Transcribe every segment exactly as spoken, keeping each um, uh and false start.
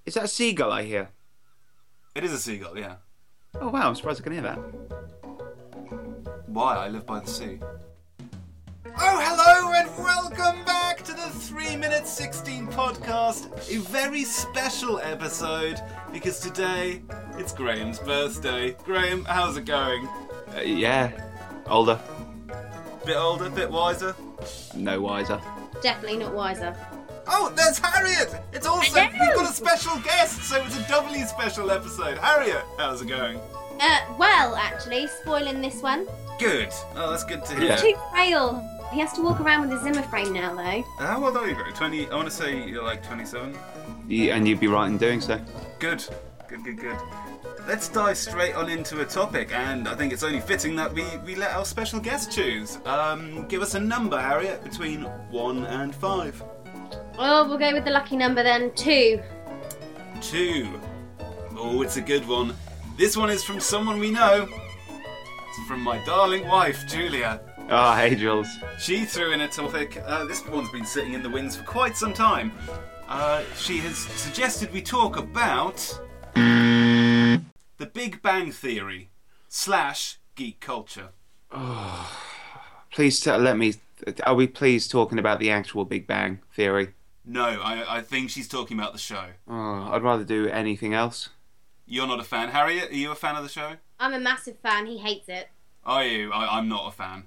Is that a seagull I hear? It is a seagull, yeah. Oh wow, I'm surprised I can hear that. Why? I live by the sea. Oh, hello and welcome back to the three minute sixteen podcast. A very special episode because today it's Graham's birthday. Graham, how's it going? Uh, yeah, older. Bit older, bit wiser? No wiser. Definitely not wiser. Oh, there's Harriet! It's also, we've got a special guest, so it's a doubly special episode. Harriet, how's it going? Uh, well, actually, spoiling this one. Good. Oh, that's good to hear. He's too frail. He has to walk around with a Zimmer frame now, though. How old are you, Graham? twenty, I want to say you're like twenty-seven? You, and you'd be right in doing so. Good. Good, good, good. Let's dive straight on into a topic, and I think it's only fitting that we, we let our special guest choose. Um, give us a number, Harriet, between one and five. Oh, we'll go with the lucky number then, two. Two. Oh, it's a good one. This one is from someone we know. It's from my darling wife, Julia. Oh, hey, Jules. She threw in a topic. Uh, this one's been sitting in the wings for quite some time. Uh, she has suggested we talk about the Big Bang Theory slash geek culture. Oh, please t- let me... Are we please talking about the actual Big Bang Theory? No, I, I think she's talking about the show. Oh, I'd rather do anything else. You're not a fan. Harriet, are you a fan of the show? I'm a massive fan. He hates it. Are you? I, I'm not a fan.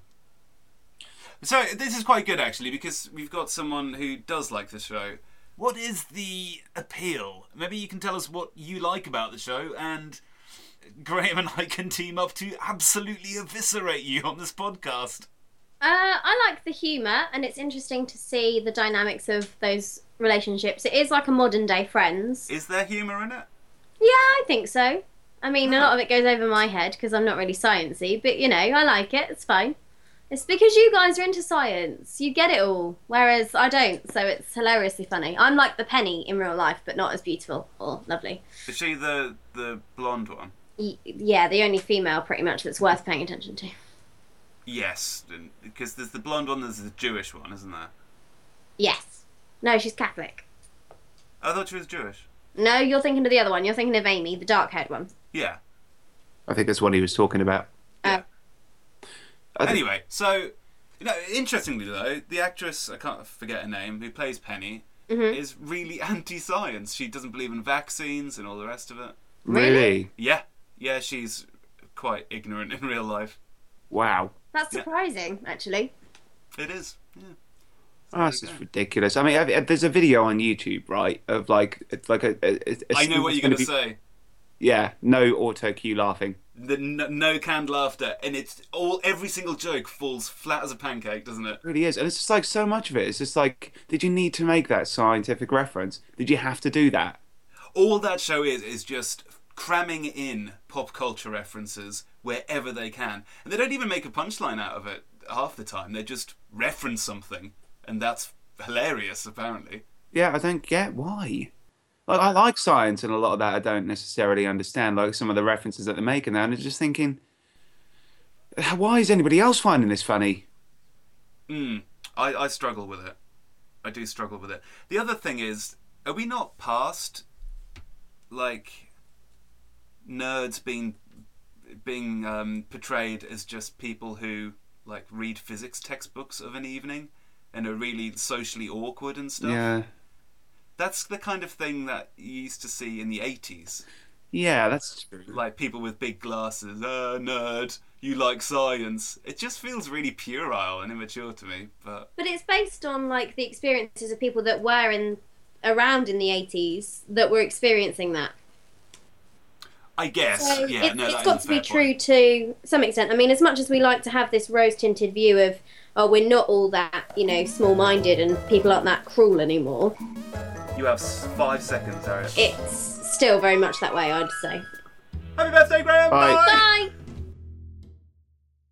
So this is quite good, actually, because we've got someone who does like the show. What is the appeal? Maybe you can tell us what you like about the show, and Graham and I can team up to absolutely eviscerate you on this podcast. Uh, I like the humour, and it's interesting to see the dynamics of those relationships. It is like a modern day Friends. Is there humour in it? Yeah, I think so. I mean, a lot of it goes over my head because I'm not really sciencey, but you know, I like it. It's fine. It's because you guys are into science. You get it all, whereas I don't, so it's hilariously funny. I'm like the Penny in real life, but not as beautiful or lovely. Is she the, the blonde one? Y- yeah, the only female, pretty much, that's worth paying attention to. Yes, because there's the blonde one, there's the Jewish one, isn't there? Yes. No, she's Catholic. I thought she was Jewish. No, you're thinking of the other one. You're thinking of Amy, the dark-haired one. Yeah. I think that's what he was talking about. Yeah. Uh, Anyway, so, you know, interestingly though, the actress, I can't forget her name, who plays Penny, mm-hmm. is really anti-science. She doesn't believe in vaccines and all the rest of it. Really? Really? Yeah. Yeah, she's quite ignorant in real life. Wow. That's Yeah. surprising, actually. It is, yeah. Oh, that's just ridiculous. I mean, I've- there's a video on YouTube, right, of like, it's like a... a, a I know what you're going to be, say. Yeah, no auto cue laughing. The no, no canned laughter, and it's all every single joke falls flat as a pancake, doesn't it? It really is. And it's just like so much of it. It's just like, did you need to make that scientific reference? Did you have to do that? All that show is is just cramming in pop culture references wherever they can. And they don't even make a punchline out of it half the time. They just reference something, and that's hilarious, apparently. Yeah, I don't get why. Like, I like science, and a lot of that I don't necessarily understand, like some of the references that they're making there, and I'm just thinking, why is anybody else finding this funny? Mm, I, I struggle with it. I do struggle with it. The other thing is, are we not past, like, nerds being being um, portrayed as just people who, like, read physics textbooks of an evening and are really socially awkward and stuff? Yeah. That's the kind of thing that you used to see in the eighties. Yeah, that's true. Like, people with big glasses, uh, nerd, you like science. It just feels really puerile and immature to me, but... But it's based on, like, the experiences of people that were in around in the eighties that were experiencing that. I guess, So yeah. it, no, it's that got is a to be fair true point. to some extent. I mean, as much as we like to have this rose-tinted view of, oh, we're not all that, you know, small-minded and people aren't that cruel anymore, You have five seconds, Harriet. it's still very much that way, I'd say. Happy birthday, Graham! Bye. Bye!